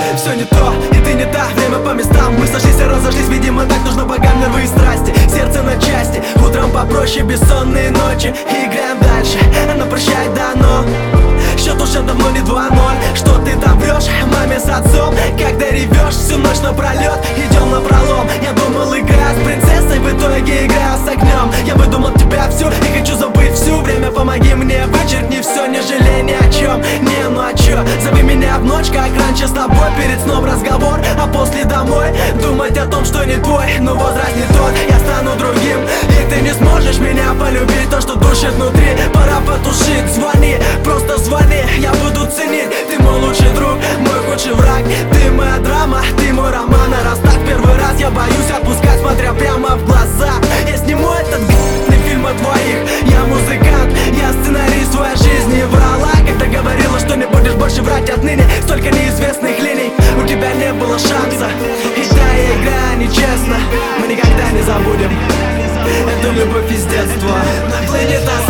все не то, и ты не та, время по местам. Мы сошлись и разошлись, видимо так нужно богам, нервы и страсти. Сердце на части, утром попроще, бессонные ночи. Играем дальше, она прощает дано. Счет уже давно не 2-0. Что ты там врешь маме с отцом? Когда ревешь всю ночь напролет, идем на пролом. Я думал, игра с принцессой, в итоге игра с огнем. Я выдумал тебя всю и хочу забыть всю. Время, помоги мне, вычеркни все, не жалей ни о чем. Не, ну а чё, зови меня в ночь, как раньше с тобой. Перед сном разговор, а после домой думать о том, что не твой, но возраст не тот. Я стану другим, и ты не сможешь меня полюбить. То, что душит внутри, пора потушить. Звони, просто звони, я буду ценить. Ты мой лучший друг, мой худший враг. Ты моя драма, ты мой роман. А раз так первый раз, я боюсь отпускать, смотря прямо в глаза. Я сниму этот фильм о твоих. Я музыкант, я сценарист твоей жизни. Врала, когда говорила, что не будешь больше врать отныне. Столько неизвестных линий, у тебя не было шанса. И та игра нечестна, мы никогда не забудем эту любовь из детства. Наплынет